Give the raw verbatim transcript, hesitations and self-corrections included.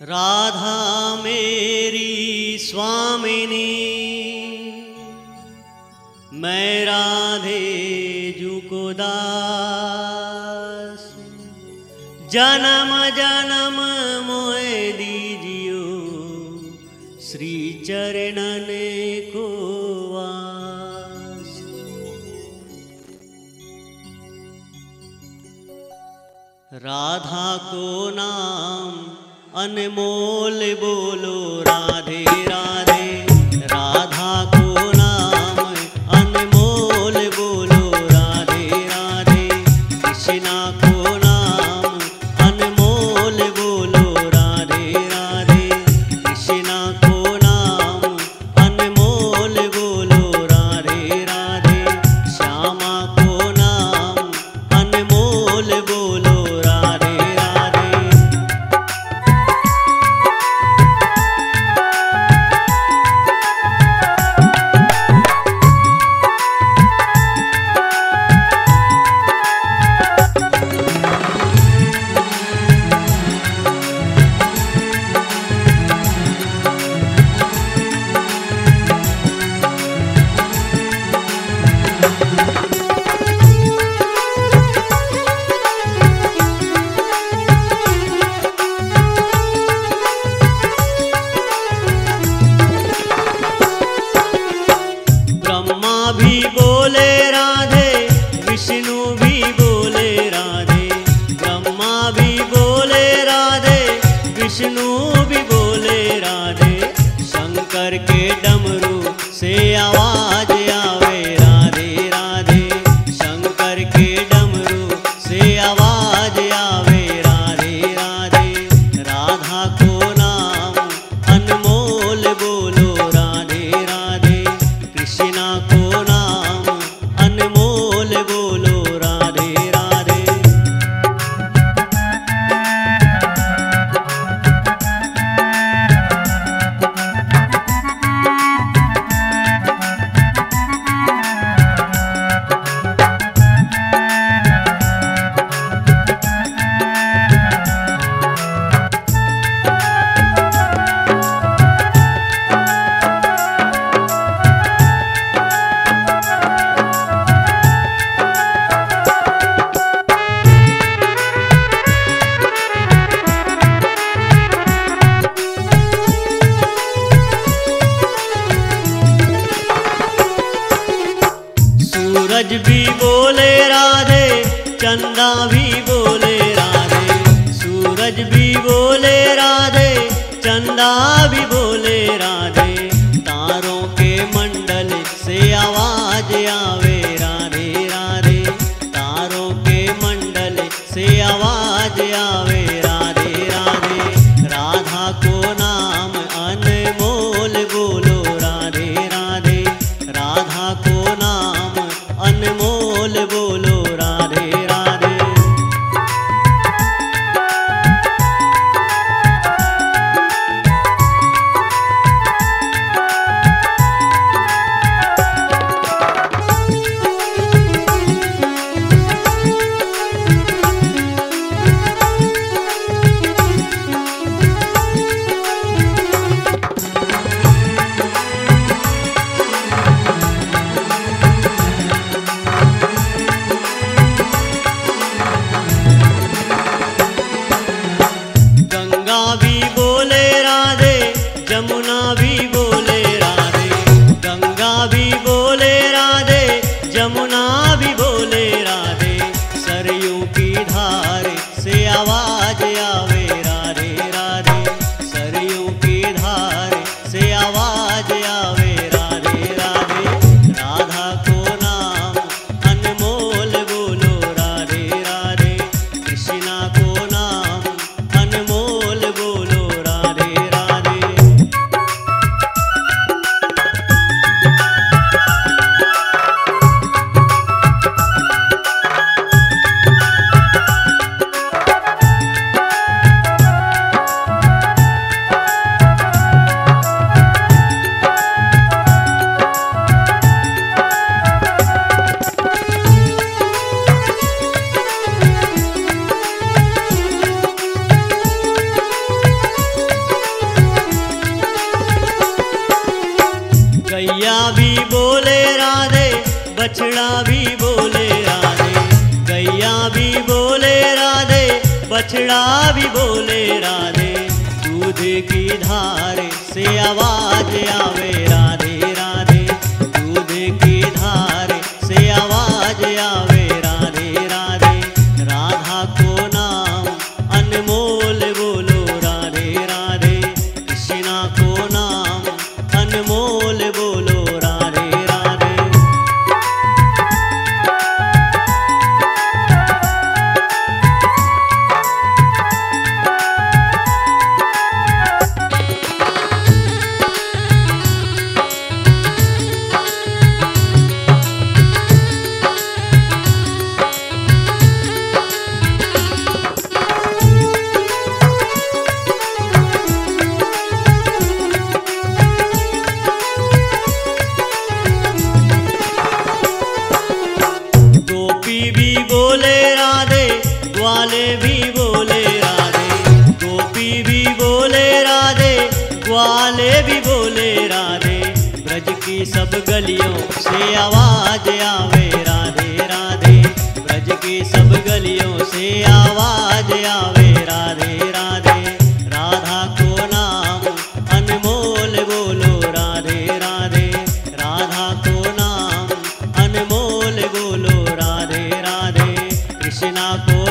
राधा मेरी स्वामिनी, मैं राधे जू को दास। जन्म जन्म मोए दीजियो, श्री चरणन को वास। राधा को नाम अनमोल बोलो राधे राधे, राधा को नाम अनमोल बोलो राधे राधे। कृष्णा को नाम अनमोल बोलो राधे राधे, कृष्णा को नाम अनमोल बोलो राधे राधे। श्यामा को नाम अनमोल बोलो राधे राधे। ब्रह्मा भी बोले राधे, विष्णु भी बोले राधे। ब्रह्मा भी बोले राधे, विष्णु भी बोले राधे। शंकर के डमरू से आवाज आवे राधे राधे, शंकर के डमरू से आवाज आवे राधे राधे। राधा को नाम अनमोल बोलो राधे राधे, कृष्णा को नाम अनमोल बोलो राधे राधे। सूरज भी बोले राधे, चंदा भी बोले राधे। सूरज भी बोले राधे, चंदा भी बोले राधे। तारों के मंडल से आवाज आवे राधे राधे, तारों के मंडल से आवाज आवे राधे राधे। राधा को नाम अनमोल बोलो राधे राधे, राधा को नाम अनमोल बोलो राधे राधे। बछड़ा भी बोले राधे, दूध की धार से आवाज आवे राधे राधे, दूध की धार से आवाज आवे राधे राधे। राधा को नाम अनमोल बोलो राधे राधे, कृष्णा को नाम अनमोल बोलो राधे राधे। बोले राधे ग्वाले भी बोले राधे, गोपी भी बोले राधे ग्वाले भी बोले राधे। ब्रज की सब गलियों से आवाज आवे राधे राधे, ब्रज की सब गलियों से आवाज आवे राधे राधे। राधा को नाम अनमोल बोलो राधे राधे, राधा को नाम अनमोल बोलो राधे राधे। कृष्णा को